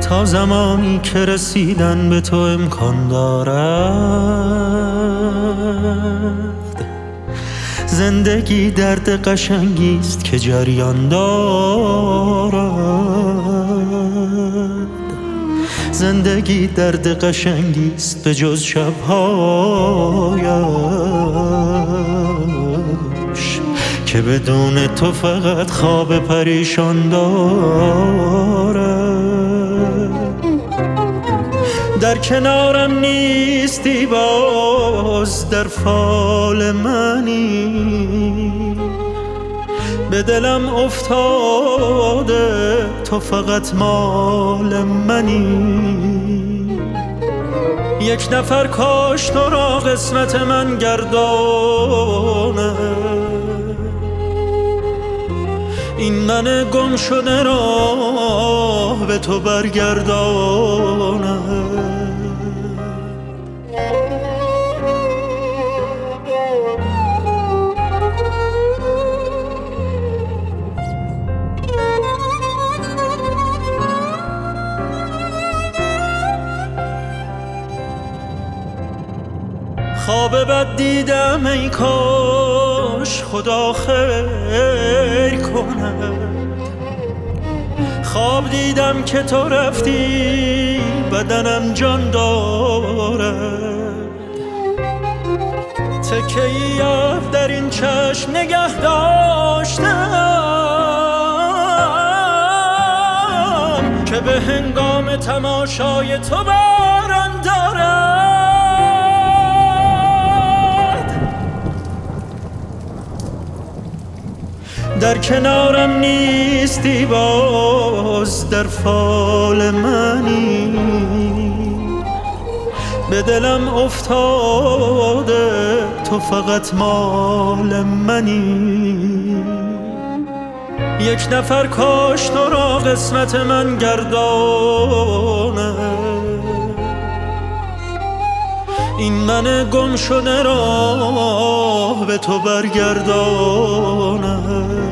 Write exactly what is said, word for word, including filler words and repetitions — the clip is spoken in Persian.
تا زمانی که رسیدن به تو امکان دارد. زندگی درد قشنگیست که جریان دارد. زندگی درد قشنگیست به جز شبهایش که بدون تو فقط خواب پریشان دارد. در کنارم نیستی باز در فال منی، به دلم افتاده تو فقط مال منی. یک نفر کاش تو را قسمت من گردانه، این من گم شده را به تو برگردانه. خواب بد دیدم ای کاش خدا خیر کند. خواب دیدم که تو رفتی بدنم جان دارد. تکه‌ای در این چشم نگه داشتم که به هنگام تماشای تو باران دارد. در کنارم نیستی باز در فال منی، به دلم افتاده تو فقط مال منی. یک نفر کاش تو را قسمت من گردانه، این من گم شده را به تو برگردانه.